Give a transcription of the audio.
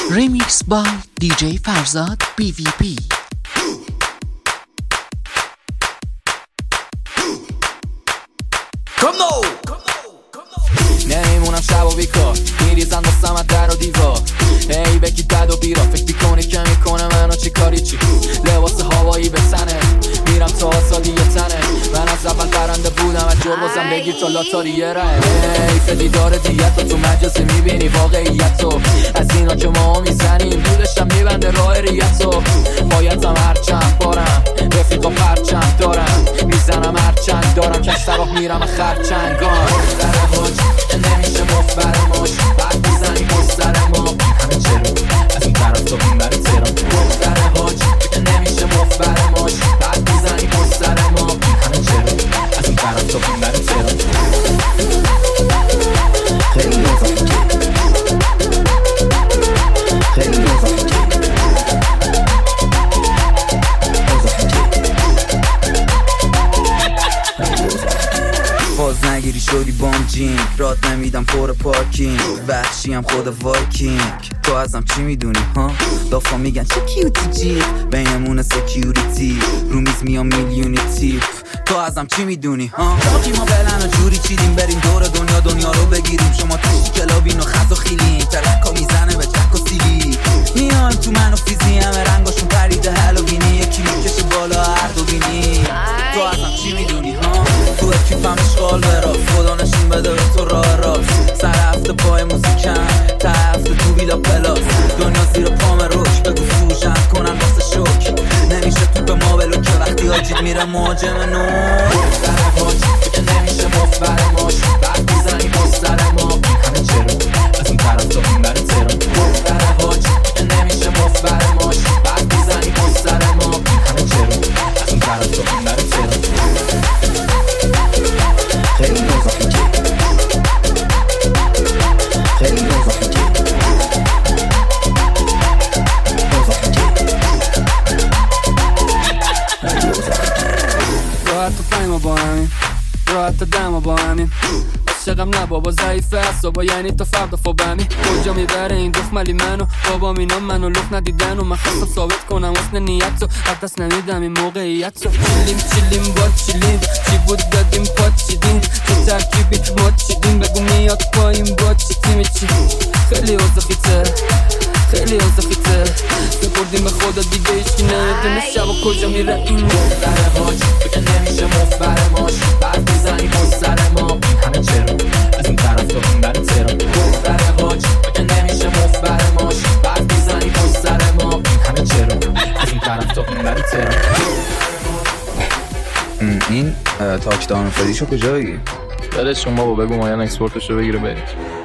Remix by DJ Farzad BVP. نمیمونم شب و بیکار میریزن دستم از در و دیوار ای بکی بد و بیرا فکر بیکنی که میکنه منو چی کاری چی لباس هوایی به تنه میرم تا آسادی یه تنه من از اول برنده بودم از جربازم بگیر تا لاتاری یه ره حیف دیدار دیت تو مجازی میبینی واقعیت تو از اینا که ما میزنیم دودشم میبنده راه ریتو بایدم هرچند بارم رفیقا پرچند دارم میزنم هرچند دارم کش طرف میرم خرچنگان نمیشه مفبر ماش بعد میزنی پستر ما همه چرا از این طرف تو این برای تهران دختر حاج نمیشه مفبر ماش بعد میزنی پستر ما همه چرا از این طرف تو این برای تهران خیلی نوزم خیلی نوزم باز نگیری شدی بام جینگ رات نمیدم پر پارکینگ وحشی هم خود وایکینگ تو ازم چی میدونی ها دافا میگن چه کیوتی جیغ بینمون سکیوریتی رو میز میام میلیونی تیپ تو ازم چی میدونی ها باقی ما بلن و جوری چیدیم بریم دور دنیا رو بگیریم شما توشی کلابین و خز و خیلیم ترکا میزنه به چک و سیلی میان تو من و فیزی همه رنگاشون پریده هلوینی یکی میکشه بالا هر دو بینی تو ازم چی میدونی ها تو اکیپم اشغال برا خدا نشون بده به تو راه راست سر هفته پای موزیکم تا هفته تو بیلا پلاس دنیا زیر پام روش بگو فروشم کنن واسه شک نمیشه تو به ما بلو که وقتی آجید میره مهاجم نو دختر حاج که نمیشه مفبر ماش بعد میزنی پستر ما همه چرا از این طرف تو این برای تهران دختر حاج که نمیشه مفبر ماش بعد میزنی پستر ما همه چرا از این طرف تو این برای تهران خیلی نوزم خیلی نوزم راحت تو پایما با همین راحت تا دما با همین عاشقم نه بابا ضعیفه اصابا یعنی تا فردا فوبمی کجا میبره این دخملی منو بابا مینا منو لخ ندیدن و من خواستم ثابت کنم حسن نیت رو از دست نمیدم این موقعیت رو چیلیم با چیلیم چی بود دادیم پاچیدیم چه ترکیبی ما چیدیم بگو میاد پایین با چی تیمی چی خیلی اوزخیته خیلی اوزخیته بپردیم به خدا دیگه ایشکی نمیدونه شب و کجا میره این دختر حاج که نمیشه مفبر ماش بعد میزنی پستر ما همه چرا از این طرف تو این برای تهران دختر حاج که نمیشه مفبر ماش بعد میزنی پستر ما همه چرا از این طرف تو این برای تهران این تاکدان فریشو کجا بگی؟ بدش شما بگو مایان اکسپورتشو بگیره برید